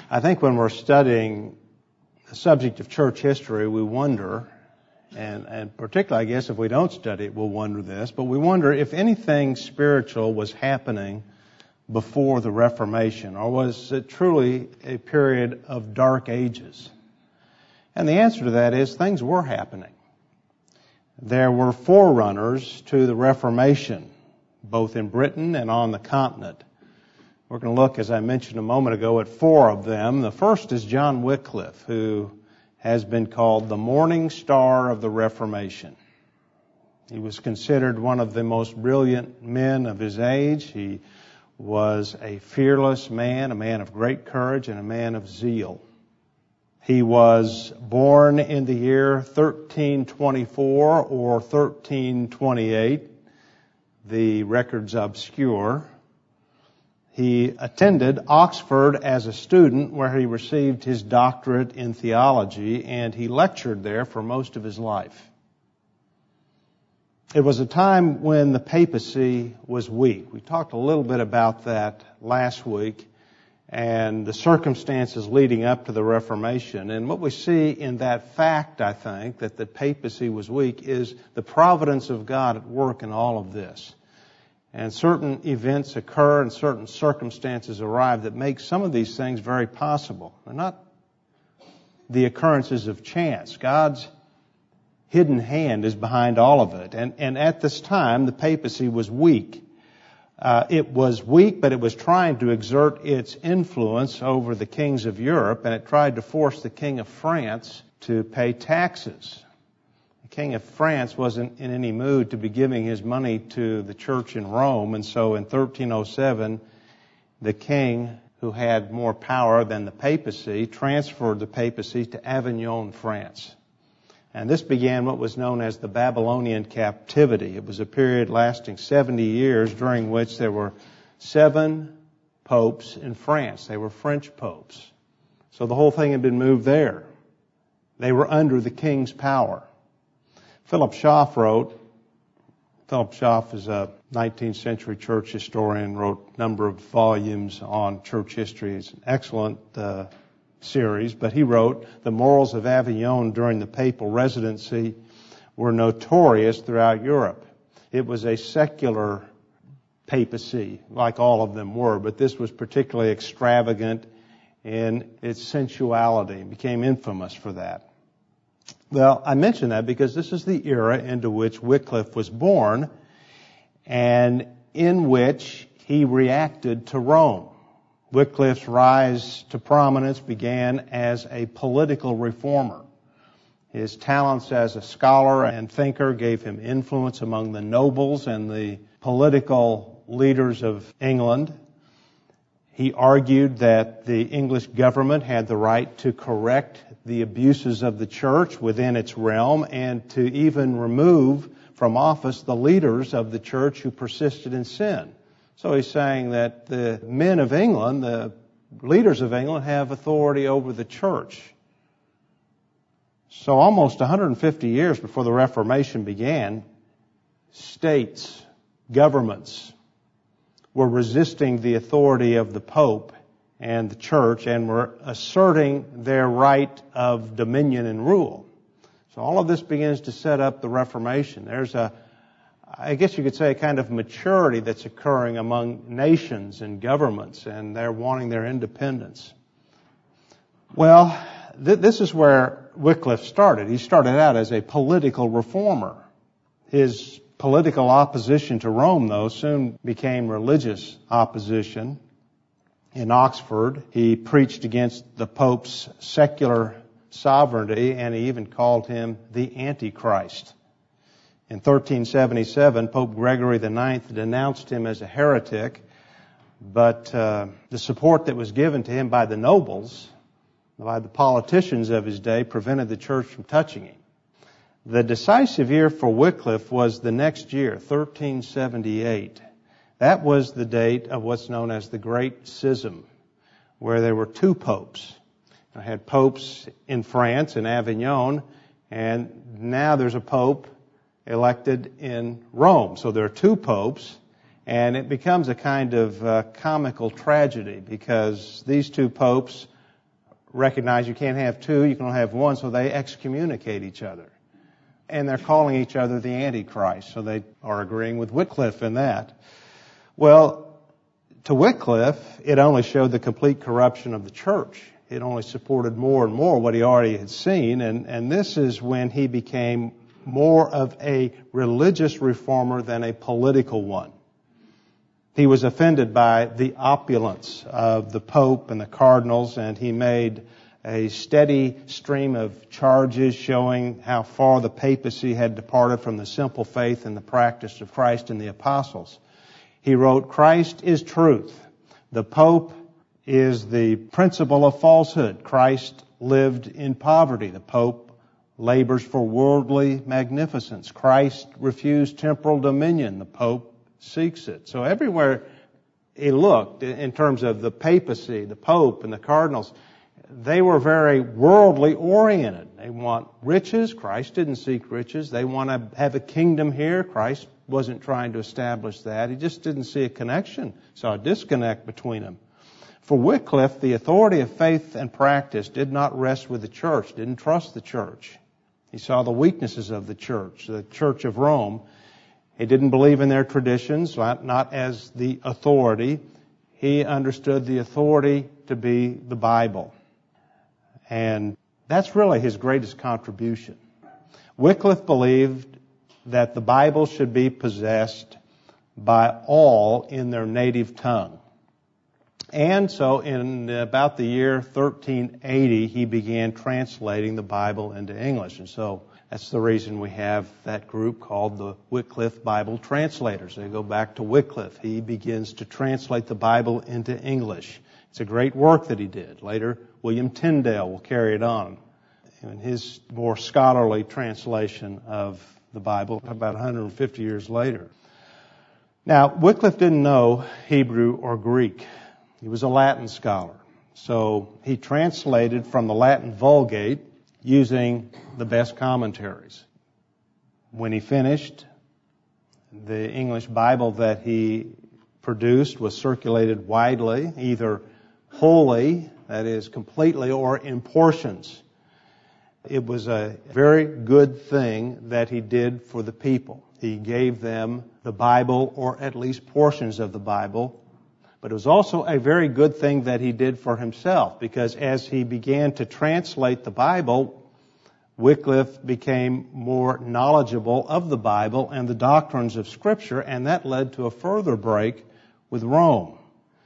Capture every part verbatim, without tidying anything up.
I think when we're studying the subject of church history, we wonder, and, and particularly I guess if we don't study it, we'll wonder this, but we wonder if anything spiritual was happening before the Reformation, or was it truly a period of dark ages? And the answer to that is things were happening. There were forerunners to the Reformation, both in Britain and on the continent. We're going to look, as I mentioned a moment ago, at four of them. The first is John Wycliffe, who has been called the morning star of the Reformation. He was considered one of the most brilliant men of his age. He was a fearless man, a man of great courage, and a man of zeal. He was born in the year thirteen twenty-four or thirteen twenty-eight. The record's obscure. He attended Oxford as a student, where he received his doctorate in theology, and he lectured there for most of his life. It was a time when the papacy was weak. We talked a little bit about that last week and the circumstances leading up to the Reformation. And what we see in that fact, I think, that the papacy was weak, is the providence of God at work in all of this. And certain events occur and certain circumstances arrive that make some of these things very possible. They're not the occurrences of chance. God's hidden hand is behind all of it. And, and at this time, the papacy was weak. Uh, it was weak, but it was trying to exert its influence over the kings of Europe, and it tried to force the king of France to pay taxes. The king of France wasn't in any mood to be giving his money to the church in Rome, and so in thirteen oh seven, the king, who had more power than the papacy, transferred the papacy to Avignon, France. And this began what was known as the Babylonian captivity. It was a period lasting seventy years, during which there were seven popes in France. They were French popes. So the whole thing had been moved there. They were under the king's power. Philip Schaff wrote, Philip Schaff is a nineteenth century church historian, wrote a number of volumes on church history. It's an excellent uh, series, but he wrote, the morals of Avignon during the papal residency were notorious throughout Europe. It was a secular papacy, like all of them were, but this was particularly extravagant in its sensuality, and became infamous for that. Well, I mention that because this is the era into which Wycliffe was born, and in which he reacted to Rome. Wycliffe's rise to prominence began as a political reformer. His talents as a scholar and thinker gave him influence among the nobles and the political leaders of England. He argued that the English government had the right to correct the abuses of the church within its realm, and to even remove from office the leaders of the church who persisted in sin. So he's saying that the men of England, the leaders of England, have authority over the church. So almost one hundred fifty years before the Reformation began, states, governments were resisting the authority of the Pope and the church, and were asserting their right of dominion and rule. So all of this begins to set up the Reformation. There's a I guess you could say a kind of maturity that's occurring among nations and governments, and they're wanting their independence. Well, th- this is where Wycliffe started. He started out as a political reformer. His political opposition to Rome, though, soon became religious opposition. In Oxford, he preached against the Pope's secular sovereignty, and he even called him the Antichrist. In thirteen seventy-seven, Pope Gregory the Ninth denounced him as a heretic, but uh, the support that was given to him by the nobles, by the politicians of his day, prevented the church from touching him. The decisive year for Wycliffe was the next year, thirteen seventy-eight. That was the date of what's known as the Great Schism, where there were two popes. I had popes in France, in Avignon, and now there's a pope elected in Rome. So there are two popes, and it becomes a kind of uh, comical tragedy, because these two popes recognize you can't have two, you can only have one, so they excommunicate each other. And they're calling each other the Antichrist, so they are agreeing with Wycliffe in that. Well, to Wycliffe, it only showed the complete corruption of the church. It only supported more and more what he already had seen, and, and this is when he became more of a religious reformer than a political one. He was offended by the opulence of the Pope and the cardinals, and he made a steady stream of charges showing how far the papacy had departed from the simple faith and the practice of Christ and the apostles. He wrote, "Christ is truth. The Pope is the principle of falsehood. Christ lived in poverty. The Pope labors for worldly magnificence. Christ refused temporal dominion. The Pope seeks it." So everywhere he looked, in terms of the papacy, the Pope, and the cardinals, they were very worldly oriented. They want riches. Christ didn't seek riches. They want to have a kingdom here. Christ wasn't trying to establish that. He just didn't see a connection, saw a disconnect between them. For Wycliffe, the authority of faith and practice did not rest with the church, didn't trust the church. He saw the weaknesses of the church, the Church of Rome. He didn't believe in their traditions, not as the authority. He understood the authority to be the Bible. And that's really his greatest contribution. Wycliffe believed that the Bible should be possessed by all in their native tongue. And so in about the year thirteen eighty, he began translating the Bible into English. And so that's the reason we have that group called the Wycliffe Bible Translators. They go back to Wycliffe. He begins to translate the Bible into English. It's a great work that he did. Later, William Tyndale will carry it on in his more scholarly translation of the Bible about one hundred fifty years later. Now, Wycliffe didn't know Hebrew or Greek. He was a Latin scholar. So he translated from the Latin Vulgate using the best commentaries. When he finished, the English Bible that he produced was circulated widely, either wholly, that is completely, or in portions. It was a very good thing that he did for the people. He gave them the Bible, or at least portions of the Bible. But it was also a very good thing that he did for himself, because as he began to translate the Bible, Wycliffe became more knowledgeable of the Bible and the doctrines of Scripture, and that led to a further break with Rome.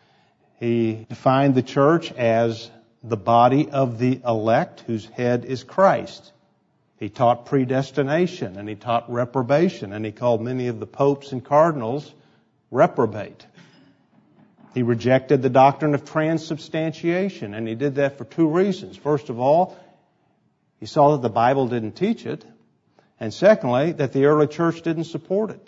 He defined the church as the body of the elect, whose head is Christ. He taught predestination, and he taught reprobation, and he called many of the popes and cardinals reprobate. He rejected the doctrine of transubstantiation, and he did that for two reasons. First of all, he saw that the Bible didn't teach it, and secondly, that the early church didn't support it.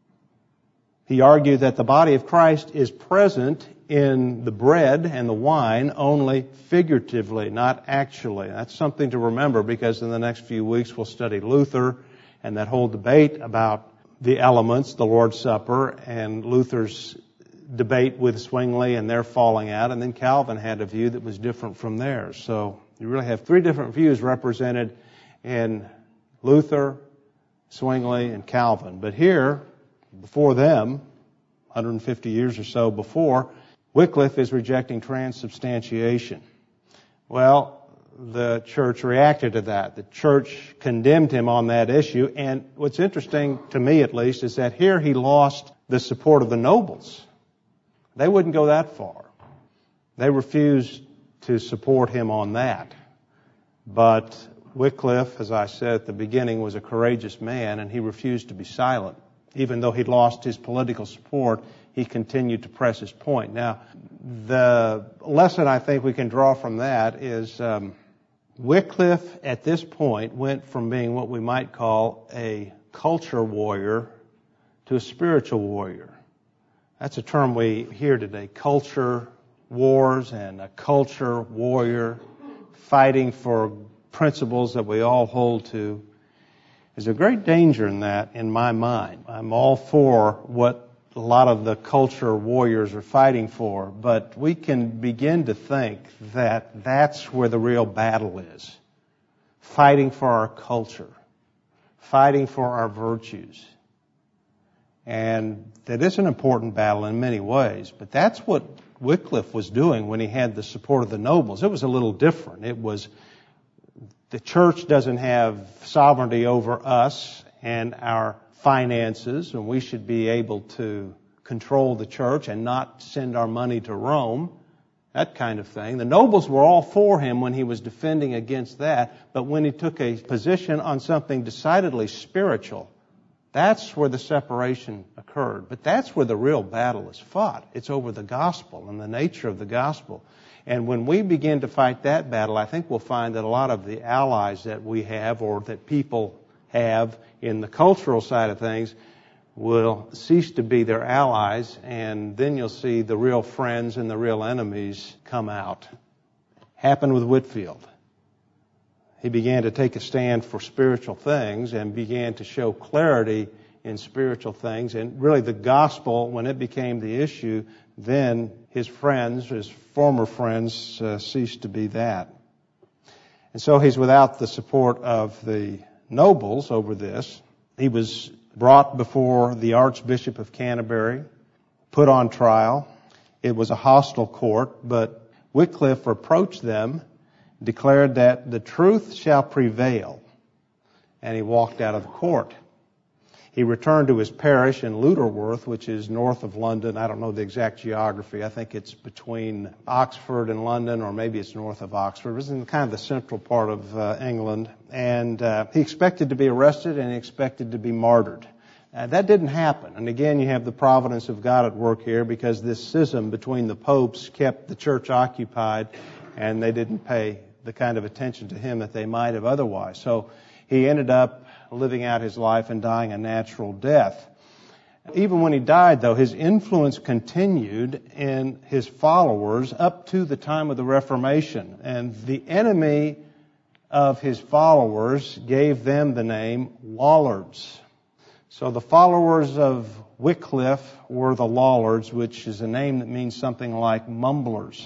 He argued that the body of Christ is present in the bread and the wine only figuratively, not actually. That's something to remember, because in the next few weeks we'll study Luther and that whole debate about the elements, the Lord's Supper, and Luther's debate with Zwingli and their falling out, and then Calvin had a view that was different from theirs. So you really have three different views represented in Luther, Zwingli, and Calvin. But here, before them, one hundred fifty years or so before, Wycliffe is rejecting transubstantiation. Well, the church reacted to that. The church condemned him on that issue, and what's interesting, to me at least, is that here he lost the support of the nobles. They wouldn't go that far. They refused to support him on that. But Wycliffe, as I said at the beginning, was a courageous man, and he refused to be silent. Even though he'd lost his political support, he continued to press his point. Now, the lesson I think we can draw from that is um, Wycliffe at this point went from being what we might call a culture warrior to a spiritual warrior. That's a term we hear today, culture wars and a culture warrior, fighting for principles that we all hold to. There's a great danger in that in my mind. I'm all for what a lot of the culture warriors are fighting for, but we can begin to think that that's where the real battle is. Fighting for our culture. Fighting for our virtues. And that is an important battle in many ways, but that's what Wycliffe was doing when he had the support of the nobles. It was a little different. It was, the church doesn't have sovereignty over us and our finances, and we should be able to control the church and not send our money to Rome, that kind of thing. The nobles were all for him when he was defending against that, but when he took a position on something decidedly spiritual, that's where the separation occurred. But that's where the real battle is fought. It's over the gospel and the nature of the gospel. And when we begin to fight that battle, I think we'll find that a lot of the allies that we have or that people have in the cultural side of things will cease to be their allies, and then you'll see the real friends and the real enemies come out. Happened with Whitefield. He began to take a stand for spiritual things and began to show clarity in spiritual things. And really the gospel, when it became the issue, then his friends, his former friends, uh, ceased to be that. And so he's without the support of the nobles over this. He was brought before the Archbishop of Canterbury, put on trial. It was a hostile court, but Wycliffe approached them, declared that the truth shall prevail, and he walked out of the court. He returned to his parish in Lutterworth, which is north of London. I don't know the exact geography. I think it's between Oxford and London, or maybe it's north of Oxford. It was in kind of the central part of uh, England. And uh, he expected to be arrested and he expected to be martyred. Uh, that didn't happen. And again, you have the providence of God at work here, because this schism between the popes kept the church occupied, and they didn't pay the kind of attention to him that they might have otherwise. So he ended up living out his life and dying a natural death. Even when he died, though, his influence continued in his followers up to the time of the Reformation. And the enemy of his followers gave them the name Lollards. So the followers of Wycliffe were the Lollards, which is a name that means something like mumblers.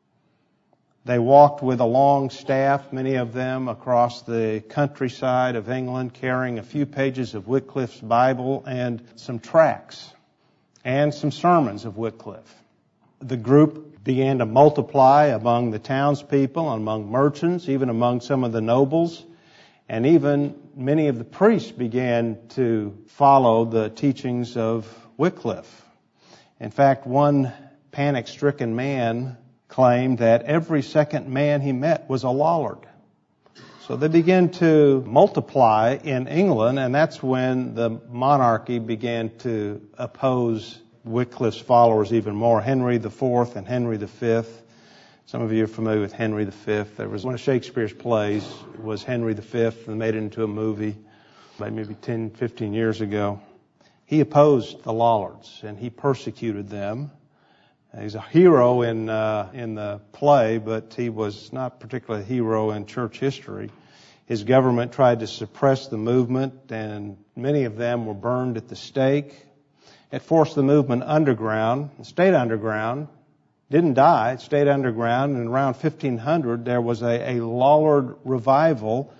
They walked with a long staff, many of them across the countryside of England, carrying a few pages of Wycliffe's Bible and some tracts and some sermons of Wycliffe. The group began to multiply among the townspeople, among merchants, even among some of the nobles, and even many of the priests began to follow the teachings of Wycliffe. In fact, one panic-stricken man claimed that every second man he met was a Lollard. So they began to multiply in England, and that's when the monarchy began to oppose Wycliffe's followers even more. Henry the Fourth and Henry the Fifth. Some of you are familiar with Henry the Fifth. There was one of Shakespeare's plays was Henry the Fifth, and made it into a movie maybe ten, fifteen years ago. He opposed the Lollards, and he persecuted them. He's a hero in uh, in the play, but he was not particularly a hero in church history. His government tried to suppress the movement, and many of them were burned at the stake. It forced the movement underground. It stayed underground, didn't die. It stayed underground, and around fifteen hundred there was a, a Lollard revival.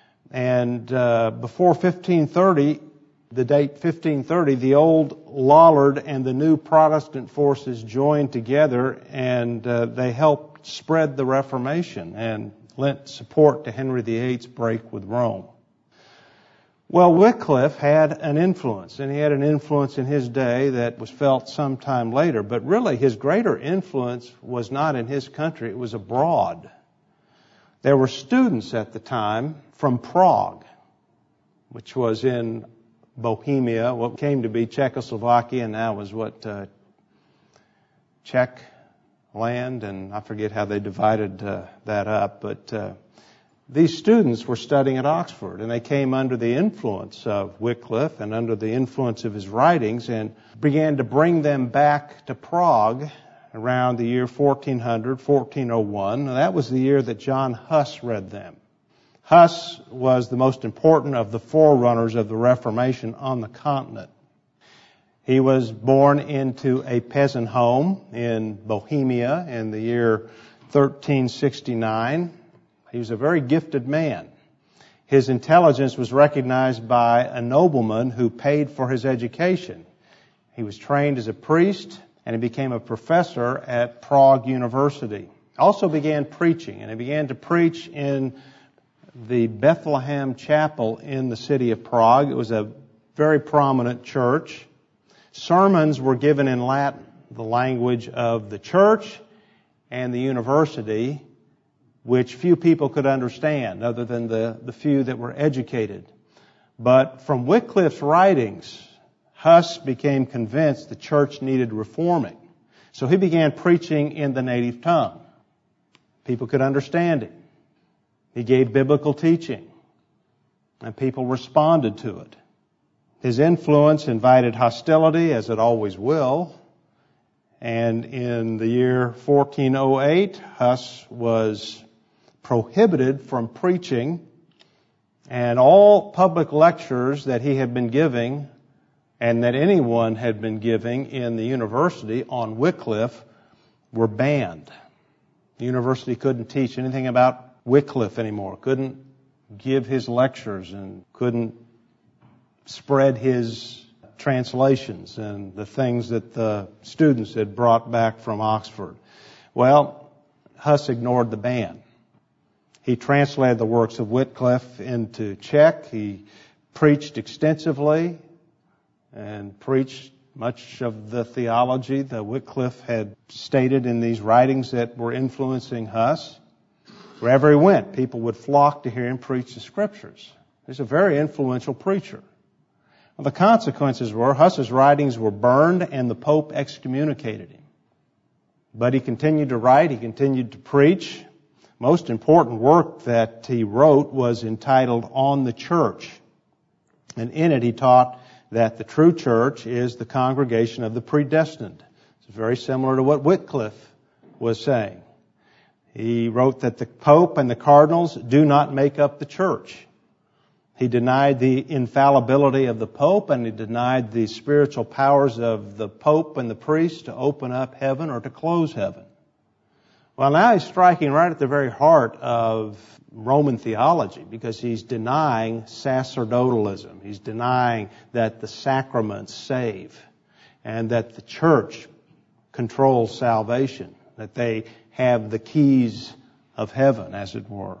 And uh, before fifteen thirty, the date fifteen thirty, the old Lollard and the new Protestant forces joined together, and uh, they helped spread the Reformation and lent support to Henry the Eighth's break with Rome. Well, Wycliffe had an influence, and he had an influence in his day that was felt sometime later, but really his greater influence was not in his country, it was abroad. There were students at the time from Prague, which was in Bohemia, what came to be Czechoslovakia, and now was what, uh, Czech land, and I forget how they divided uh, that up, but uh, these students were studying at Oxford, and they came under the influence of Wycliffe and under the influence of his writings, and began to bring them back to Prague around the year fourteen hundred, fourteen oh one, and that was the year that John Huss read them. Huss was the most important of the forerunners of the Reformation on the continent. He was born into a peasant home in Bohemia in the year thirteen sixty-nine. He was a very gifted man. His intelligence was recognized by a nobleman who paid for his education. He was trained as a priest, and he became a professor at Prague University. Also began preaching, and he began to preach in the Bethlehem Chapel in the city of Prague. It was a very prominent church. Sermons were given in Latin, the language of the church and the university, which few people could understand other than the, the few that were educated. But from Wycliffe's writings, Huss became convinced the church needed reforming. So he began preaching in the native tongue. People could understand him. He gave biblical teaching, and people responded to it. His influence invited hostility, as it always will. And in the year fourteen oh eight, Huss was prohibited from preaching, and all public lectures that he had been giving and that anyone had been giving in the university on Wycliffe were banned. The university couldn't teach anything about Wycliffe anymore, couldn't give his lectures, and couldn't spread his translations and the things that the students had brought back from Oxford. Well, Huss ignored the ban. He translated the works of Wycliffe into Czech. He preached extensively and preached much of the theology that Wycliffe had stated in these writings that were influencing Huss. Wherever he went, people would flock to hear him preach the Scriptures. He's a very influential preacher. Well, the consequences were Huss's writings were burned and the Pope excommunicated him. But he continued to write, he continued to preach. Most important work that he wrote was entitled On the Church. And in it he taught that the true church is the congregation of the predestined. It's very similar to what Wycliffe was saying. He wrote that the Pope and the cardinals do not make up the church. He denied the infallibility of the Pope, and he denied the spiritual powers of the Pope and the priest to open up heaven or to close heaven. Well, now he's striking right at the very heart of Roman theology, because he's denying sacerdotalism. He's denying that the sacraments save and that the church controls salvation, that they have the keys of heaven, as it were.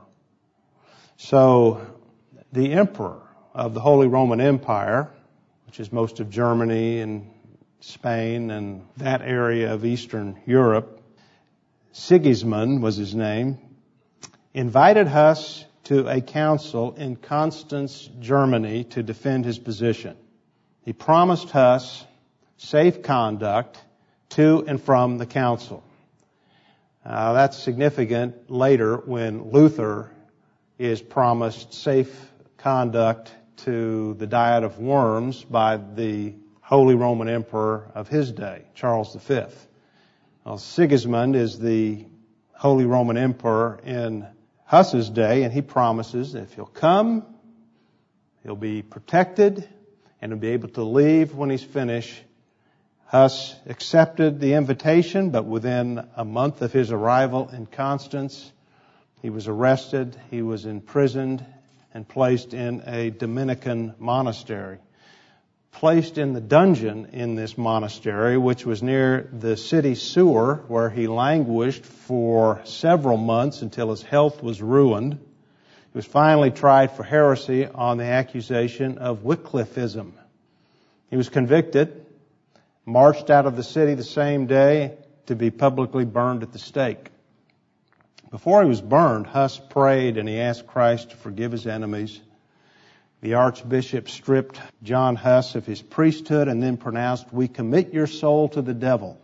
So the emperor of the Holy Roman Empire, which is most of Germany and Spain and that area of Eastern Europe, Sigismund was his name, invited Huss to a council in Constance, Germany, to defend his position. He promised Huss safe conduct to and from the council. Uh, that's significant later when Luther is promised safe conduct to the Diet of Worms by the Holy Roman Emperor of his day, Charles the Fifth. Well, Sigismund is the Holy Roman Emperor in Huss's day, and he promises that if he'll come, he'll be protected, and he'll be able to leave when he's finished. Huss accepted the invitation, but within a month of his arrival in Constance, he was arrested, he was imprisoned, and placed in a Dominican monastery. Placed in the dungeon in this monastery, which was near the city sewer, where he languished for several months until his health was ruined. He was finally tried for heresy on the accusation of Wycliffeism. He was convicted, marched out of the city the same day to be publicly burned at the stake. Before he was burned, Huss prayed and he asked Christ to forgive his enemies. The archbishop stripped John Huss of his priesthood and then pronounced, "We commit your soul to the devil."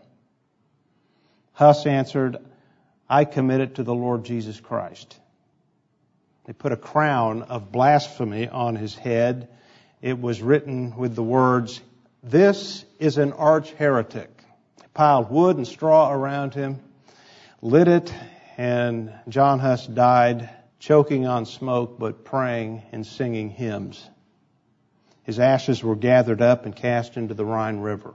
Huss answered, "I commit it to the Lord Jesus Christ." They put a crown of blasphemy on his head. It was written with the words, "This is an arch heretic." They piled wood and straw around him, lit it, and John Huss died, choking on smoke, but praying and singing hymns. His ashes were gathered up and cast into the Rhine River.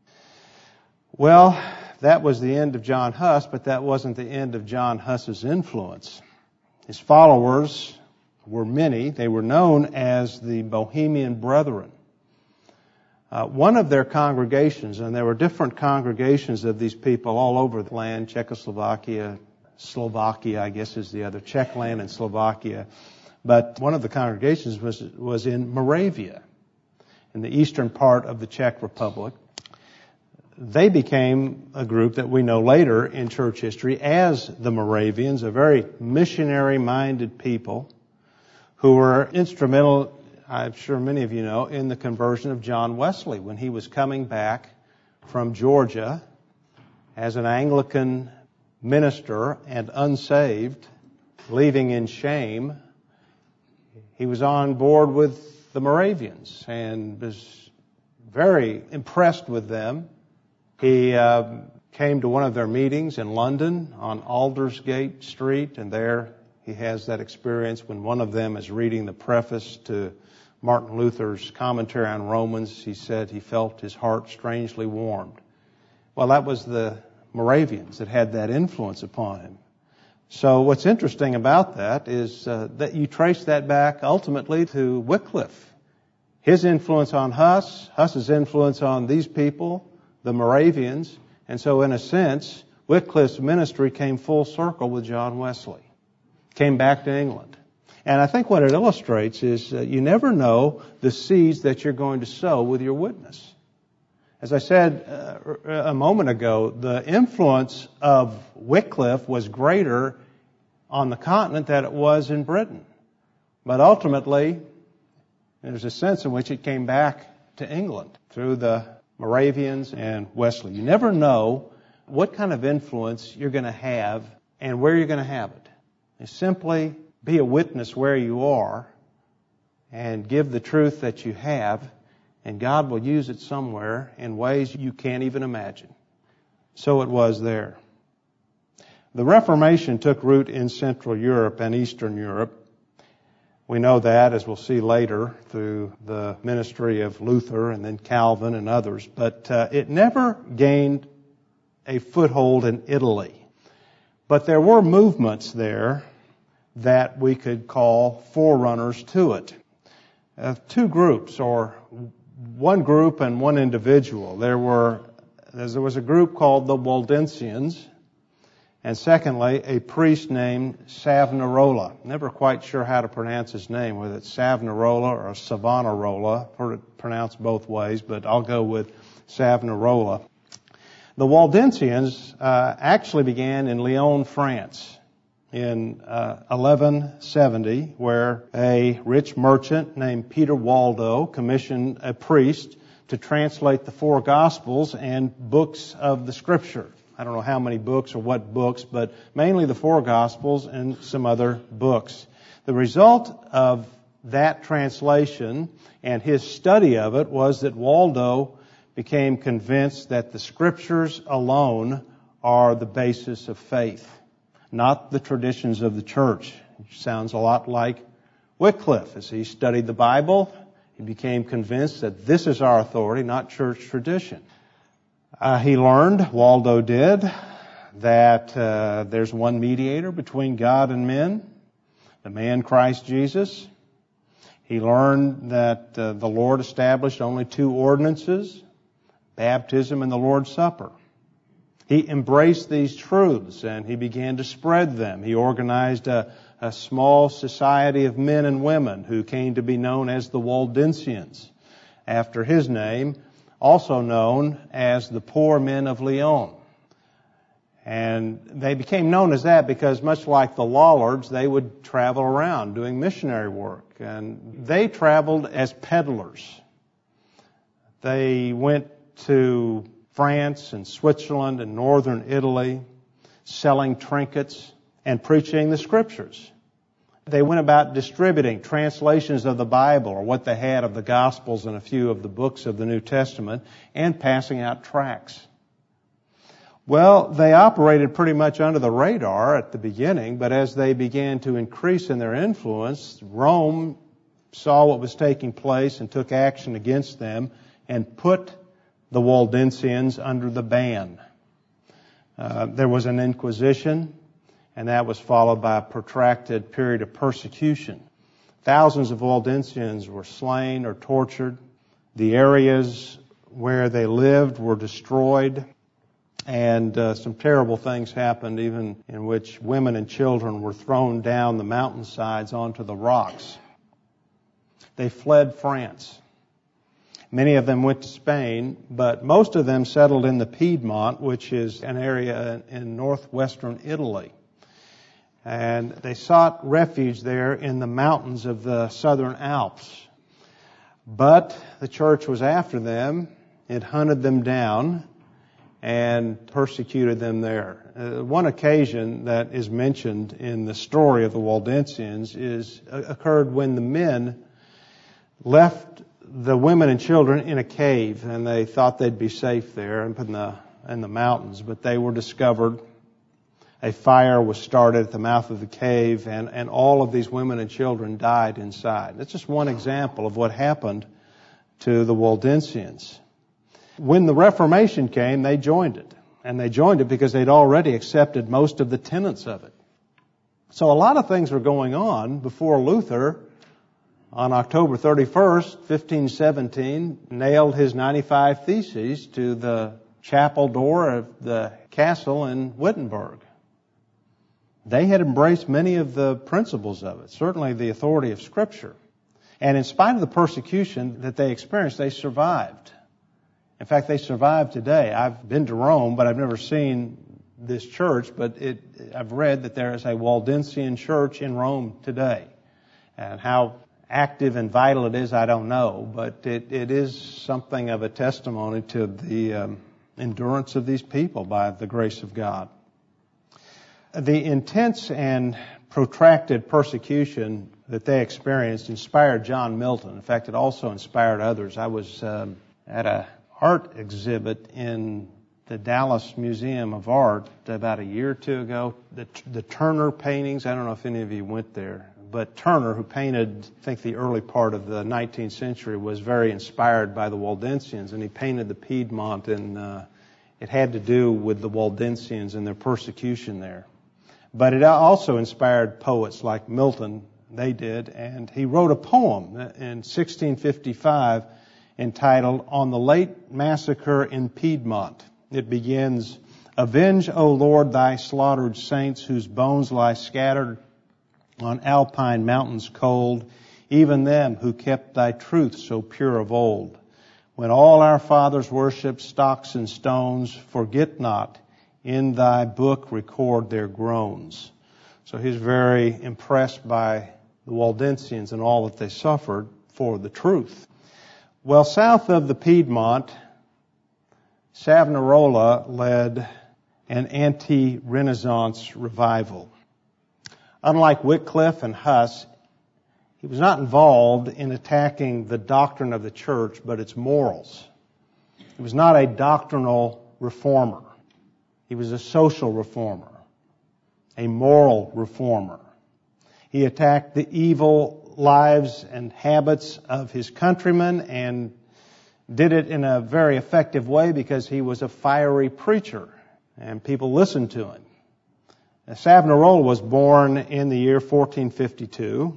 Well, that was the end of John Huss, but that wasn't the end of John Huss's influence. His followers were many. They were known as the Bohemian Brethren. Uh, one of their congregations, and there were different congregations of these people all over the land, Czechoslovakia, Slovakia, I guess is the other, Czech land and Slovakia. But one of the congregations was, was in Moravia, in the eastern part of the Czech Republic. They became a group that we know later in church history as the Moravians, a very missionary-minded people who were instrumental, I'm sure many of you know, in the conversion of John Wesley when he was coming back from Georgia as an Anglican minister and unsaved, leaving in shame. He was on board with the Moravians and was very impressed with them. He uh, came to one of their meetings in London on Aldersgate Street, and there he has that experience when one of them is reading the preface to Martin Luther's commentary on Romans. He said he felt his heart strangely warmed. Well, that was the Moravians that had that influence upon him. So what's interesting about that is uh, that you trace that back ultimately to Wycliffe. His influence on Huss, Huss's influence on these people, the Moravians, and so in a sense, Wycliffe's ministry came full circle with John Wesley. Came back to England. And I think what it illustrates is uh, you never know the seeds that you're going to sow with your witness. As I said uh, a moment ago, the influence of Wycliffe was greater on the continent than it was in Britain. But ultimately, there's a sense in which it came back to England through the Moravians and Wesley. You never know what kind of influence you're going to have and where you're going to have it. You simply be a witness where you are and give the truth that you have, and God will use it somewhere in ways you can't even imagine. So it was there. The Reformation took root in Central Europe and Eastern Europe. We know that, as we'll see later, through the ministry of Luther and then Calvin and others. But uh, it never gained a foothold in Italy. But there were movements there that we could call forerunners to it. Uh, two groups, or one group and one individual. There were, there was a group called the Waldensians, and secondly, a priest named Savonarola. Never quite sure how to pronounce his name, whether it's Savonarola or Savonarola. Heard it pronounced both ways, but I'll go with Savonarola. The Waldensians uh, actually began in Lyon, France, in uh, eleven seventy, where a rich merchant named Peter Waldo commissioned a priest to translate the four Gospels and books of the Scripture. I don't know how many books or what books, but mainly the four Gospels and some other books. The result of that translation and his study of it was that Waldo became convinced that the Scriptures alone are the basis of faith, not the traditions of the church. It sounds a lot like Wycliffe. As he studied the Bible, he became convinced that this is our authority, not church tradition. Uh, he learned, Waldo did, that uh, there's one mediator between God and men, the man Christ Jesus. He learned that uh, the Lord established only two ordinances, baptism and the Lord's Supper. He embraced these truths and he began to spread them. He organized a, a small society of men and women who came to be known as the Waldensians, after his name, also known as the Poor Men of Lyon. And they became known as that because, much like the Lollards, they would travel around doing missionary work. And they traveled as peddlers. They went to France and Switzerland and northern Italy, selling trinkets and preaching the Scriptures. They went about distributing translations of the Bible, or what they had of the Gospels and a few of the books of the New Testament, and passing out tracts. Well, they operated pretty much under the radar at the beginning, but as they began to increase in their influence, Rome saw what was taking place and took action against them and put the Waldensians under the ban. Uh, there was an inquisition, and that was followed by a protracted period of persecution. Thousands of Waldensians were slain or tortured. The areas where they lived were destroyed, and uh, some terrible things happened, even in which women and children were thrown down the mountainsides onto the rocks. They fled France. Many of them went to Spain, but most of them settled in the Piedmont, which is an area in northwestern Italy. And they sought refuge there in the mountains of the southern Alps. But the church was after them. It hunted them down and persecuted them there. Uh, one occasion that is mentioned in the story of the Waldensians is uh, occurred when the men left the women and children in a cave, and they thought they'd be safe there up in the in the mountains, but they were discovered. A fire was started at the mouth of the cave, and, and all of these women and children died inside. That's just one example of what happened to the Waldensians. When the Reformation came, they joined it. And they joined it because they'd already accepted most of the tenets of it. So a lot of things were going on before Luther, on October thirty-first, fifteen seventeen, nailed his ninety-five Theses to the chapel door of the castle in Wittenberg. They had embraced many of the principles of it, certainly the authority of Scripture. And in spite of the persecution that they experienced, they survived. In fact, they survive today. I've been to Rome, but I've never seen this church, but it, I've read that there is a Waldensian church in Rome today. And how active and vital it is, I don't know, but it, it is something of a testimony to the um, endurance of these people by the grace of God. The intense and protracted persecution that they experienced inspired John Milton. In fact, it also inspired others. I was um, at a art exhibit in the Dallas Museum of Art about a year or two ago. The, the Turner paintings, I don't know if any of you went there, but Turner, who painted, I think, the early part of the nineteenth century, was very inspired by the Waldensians, and he painted the Piedmont, and uh, it had to do with the Waldensians and their persecution there. But it also inspired poets like Milton. They did, and he wrote a poem in sixteen fifty-five entitled On the Late Massacre in Piedmont. It begins, Avenge, O Lord, thy slaughtered saints, whose bones lie scattered on alpine mountains cold, even them who kept thy truth so pure of old. When all our fathers worshipped stocks and stones, forget not, in thy book record their groans. So he's very impressed by the Waldensians and all that they suffered for the truth. Well, south of the Piedmont, Savonarola led an anti-Renaissance revival. Unlike Wycliffe and Huss, he was not involved in attacking the doctrine of the church, but its morals. He was not a doctrinal reformer. He was a social reformer, a moral reformer. He attacked the evil lives and habits of his countrymen and did it in a very effective way because he was a fiery preacher and people listened to him. Now, Savonarola was born in the year fourteen fifty-two,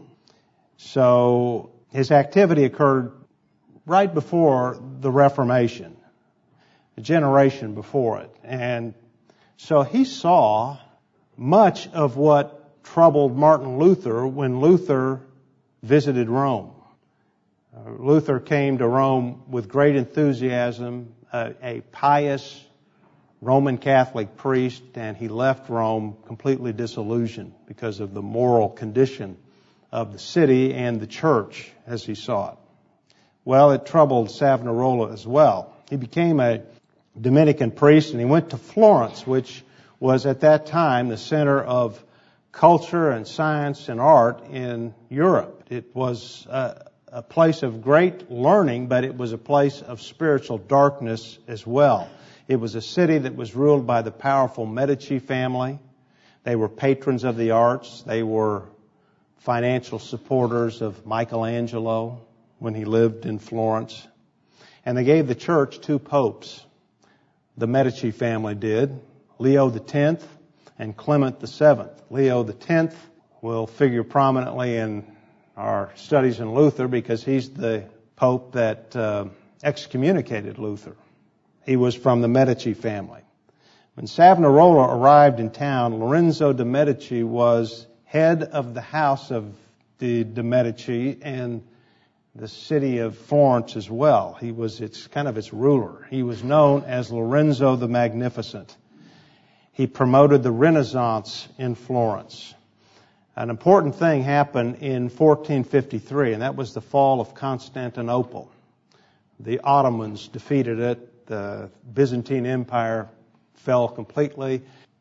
so his activity occurred right before the Reformation, a generation before it. And so he saw much of what troubled Martin Luther when Luther visited Rome. Uh, Luther came to Rome with great enthusiasm, uh, a pious Roman Catholic priest, and he left Rome completely disillusioned because of the moral condition of the city and the church as he saw it. Well, it troubled Savonarola as well. He became a Dominican priest, and he went to Florence, which was at that time the center of culture and science and art in Europe. It was a, a place of great learning, but it was a place of spiritual darkness as well. It was a city that was ruled by the powerful Medici family. They were patrons of the arts. They were financial supporters of Michelangelo when he lived in Florence. And they gave the church two popes. The Medici family did, Leo the tenth and Clement the seventh. Leo the tenth will figure prominently in our studies in Luther because he's the pope that uh, excommunicated Luther. He was from the Medici family. When Savonarola arrived in town, Lorenzo de' Medici was head of the house of the de' Medici and the city of Florence as well. He was its kind of its ruler. He was known as Lorenzo the Magnificent. He promoted the Renaissance in Florence. An important thing happened in fourteen fifty-three, and that was the fall of Constantinople. The Ottomans defeated it. The Byzantine Empire fell completely.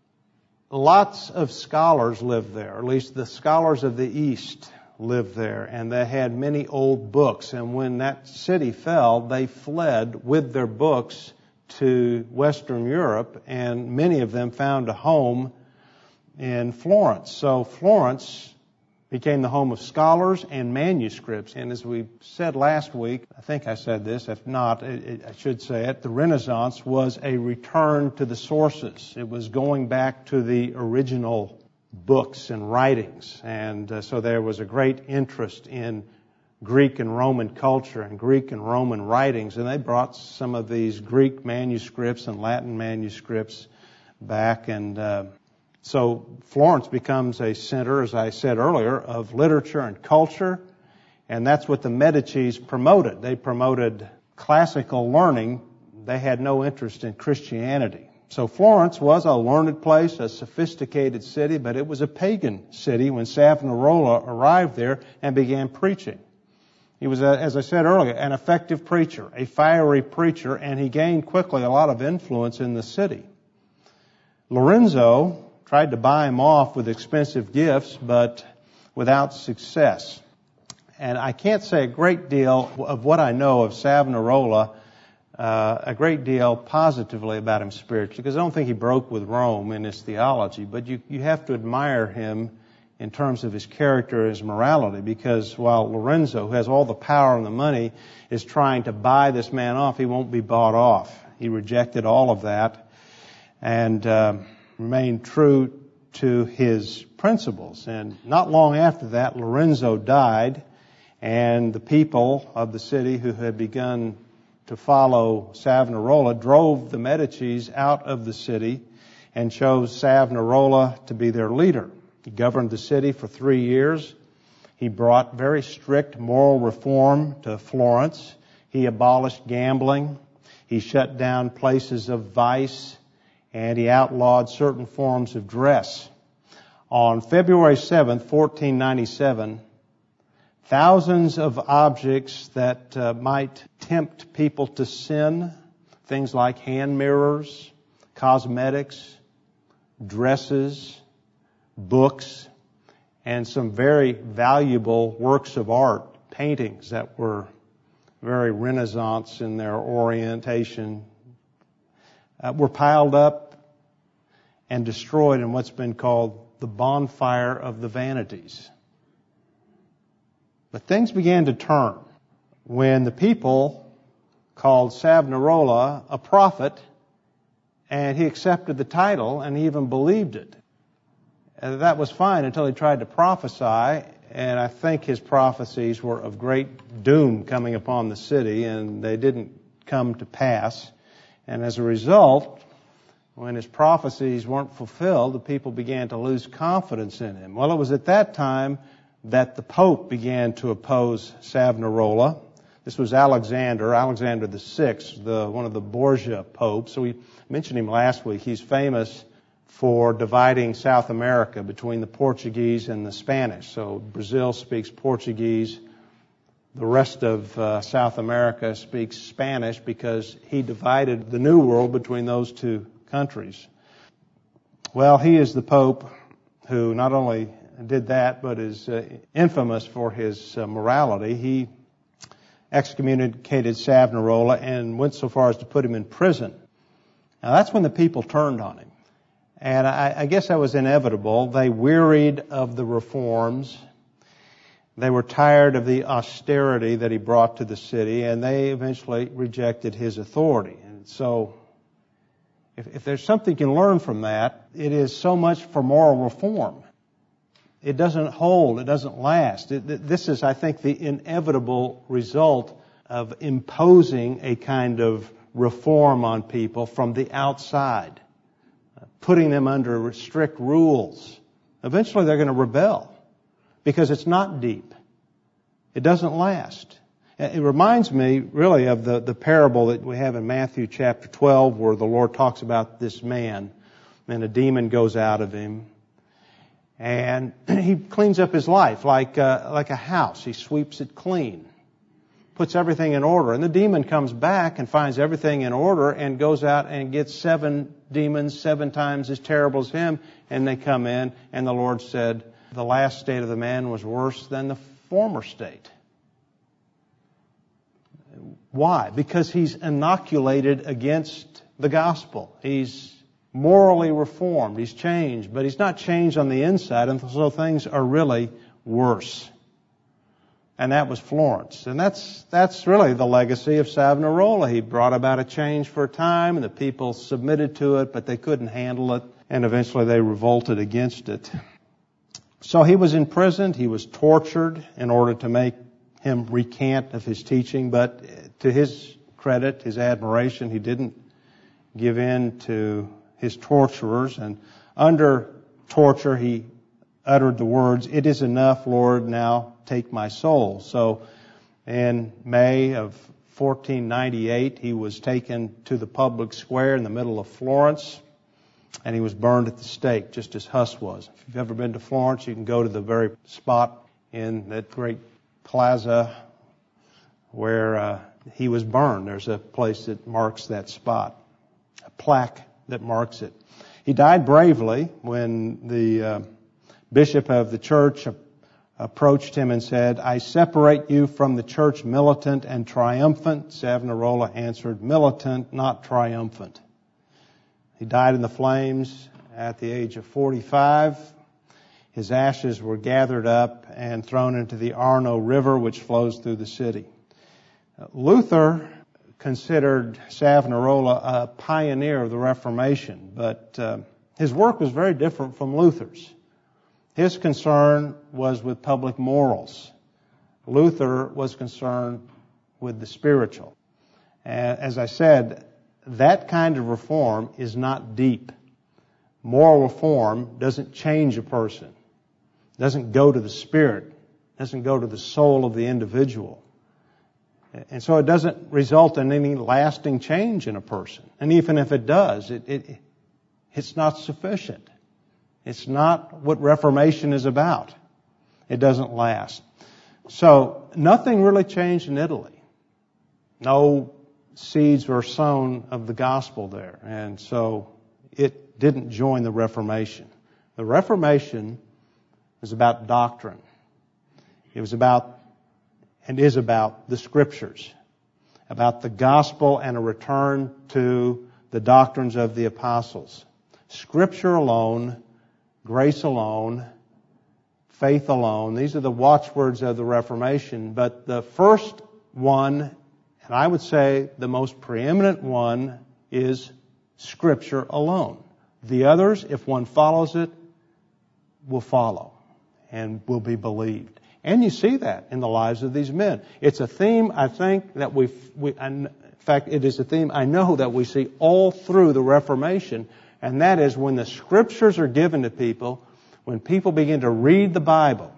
Lots of scholars lived there, at least the scholars of the East lived there, and they had many old books. And when that city fell, they fled with their books to Western Europe, and many of them found a home in Florence. So Florence became the home of scholars and manuscripts. And as we said last week, I think I said this, if not, it, it, I should say it, the Renaissance was a return to the sources. It was going back to the original books and writings. And uh, so there was a great interest in Greek and Roman culture and Greek and Roman writings. And they brought some of these Greek manuscripts and Latin manuscripts back. And uh, so Florence becomes a center, as I said earlier, of literature and culture. And that's what the Medicis promoted. They promoted classical learning. They had no interest in Christianity. So Florence was a learned place, a sophisticated city, but it was a pagan city when Savonarola arrived there and began preaching. He was, as I said earlier, an effective preacher, a fiery preacher, and he gained quickly a lot of influence in the city. Lorenzo tried to buy him off with expensive gifts, but without success. And I can't say a great deal of what I know of Savonarola Uh, a great deal positively about him spiritually, because I don't think he broke with Rome in his theology, but you, you have to admire him in terms of his character, his morality, because while Lorenzo, who has all the power and the money, is trying to buy this man off, he won't be bought off. He rejected all of that and uh, remained true to his principles. And not long after that, Lorenzo died, and the people of the city who had begun to follow Savonarola drove the Medicis out of the city and chose Savonarola to be their leader. He governed the city for three years. He brought very strict moral reform to Florence. He abolished gambling. He shut down places of vice, and he outlawed certain forms of dress. On February seventh, fourteen ninety-seven, thousands of objects that uh, might tempt people to sin, things like hand mirrors, cosmetics, dresses, books, and some very valuable works of art, paintings that were very Renaissance in their orientation, uh, were piled up and destroyed in what's been called the bonfire of the vanities. But things began to turn when the people called Savonarola a prophet, and he accepted the title and he even believed it. And that was fine until he tried to prophesy, and I think his prophecies were of great doom coming upon the city, and they didn't come to pass. And as a result, when his prophecies weren't fulfilled, the people began to lose confidence in him. Well, it was at that time that the Pope began to oppose Savonarola. This was Alexander, Alexander the Sixth, the, one of the Borgia popes. So we mentioned him last week. He's famous for dividing South America between the Portuguese and the Spanish. So Brazil speaks Portuguese. The rest of uh, South America speaks Spanish because he divided the New World between those two countries. Well, he is the Pope who not only did that, but is uh, infamous for his uh, morality. He excommunicated Savonarola and went so far as to put him in prison. Now that's when the people turned on him. And I, I guess that was inevitable. They wearied of the reforms, They were tired of the austerity that he brought to the city, and they eventually rejected his authority. And so, if, if there's something you can learn from that, it is so much for moral reform. It doesn't hold. It doesn't last. It, this is, I think, the inevitable result of imposing a kind of reform on people from the outside, putting them under strict rules. Eventually they're going to rebel because it's not deep. It doesn't last. It reminds me really of the, the parable that we have in Matthew chapter twelve, where the Lord talks about this man and a demon goes out of him. And he cleans up his life like uh, like a house. He sweeps it clean, puts everything in order. And the demon comes back and finds everything in order and goes out and gets seven demons, seven times as terrible as him. And they come in, and the Lord said, the last state of the man was worse than the former state. Why? Because he's inoculated against the gospel. He's morally reformed. He's changed, but he's not changed on the inside, and so things are really worse. And that was Florence. And that's that's really the legacy of Savonarola. He brought about a change for a time, and the people submitted to it, but they couldn't handle it, and eventually they revolted against it. So he was imprisoned. He was tortured in order to make him recant of his teaching, but to his credit, his admiration, he didn't give in to his torturers, and under torture he uttered the words, "It is enough, Lord, now take my soul." So in May of fourteen ninety-eight, he was taken to the public square in the middle of Florence, and he was burned at the stake, just as Huss was. If you've ever been to Florence, you can go to the very spot in that great plaza where uh, he was burned. There's a place that marks that spot, a plaque that marks it. He died bravely when the uh, bishop of the church approached him and said, "I separate you from the church militant and triumphant." Savonarola answered, "Militant, not triumphant." He died in the flames at the age of forty-five. His ashes were gathered up and thrown into the Arno River, which flows through the city. Luther considered Savonarola a pioneer of the Reformation, but uh, his work was very different from Luther's. His concern was with public morals. Luther was concerned with the spiritual. And as I said, that kind of reform is not deep. Moral reform doesn't change a person, doesn't go to the spirit, doesn't go to the soul of the individual. And so it doesn't result in any lasting change in a person. And even if it does, it, it it's not sufficient. It's not what Reformation is about. It doesn't last. So nothing really changed in Italy. No seeds were sown of the gospel there. And so it didn't join the Reformation. The Reformation was about doctrine. It was about and is about the Scriptures, about the gospel and a return to the doctrines of the apostles. Scripture alone, grace alone, faith alone. These are the watchwords of the Reformation. But the first one, and I would say the most preeminent one, is Scripture alone. The others, if one follows it, will follow and will be believed. And you see that in the lives of these men. It's a theme, I think, that we, we in fact, it is a theme I know that we see all through the Reformation, and that is when the Scriptures are given to people, when people begin to read the Bible,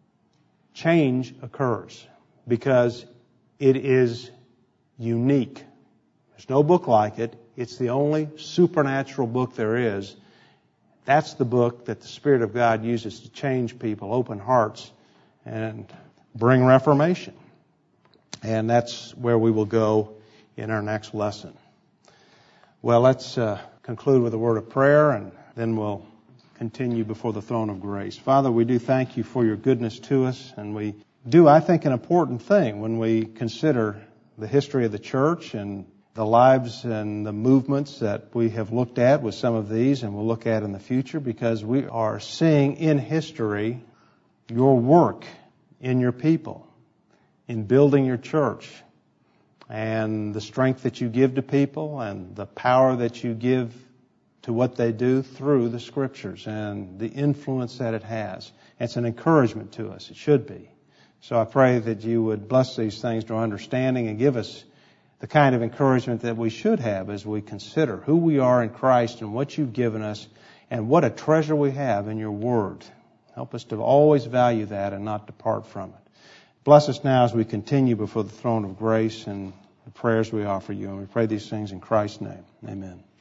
change occurs because it is unique. There's no book like it. It's the only supernatural book there is. That's the book that the Spirit of God uses to change people, open hearts, and bring reformation. And that's where we will go in our next lesson. Well, let's uh, conclude with a word of prayer, and then we'll continue before the throne of grace. Father, we do thank you for your goodness to us, and we do, I think, an important thing when we consider the history of the church and the lives and the movements that we have looked at with some of these and we'll look at in the future, because we are seeing in history your work in your people, in building your church, and the strength that you give to people and the power that you give to what they do through the Scriptures and the influence that it has. It's an encouragement to us. It should be. So I pray that you would bless these things to our understanding and give us the kind of encouragement that we should have as we consider who we are in Christ and what you've given us and what a treasure we have in your Word. Help us to always value that and not depart from it. Bless us now as we continue before the throne of grace and the prayers we offer you. And we pray these things in Christ's name. Amen.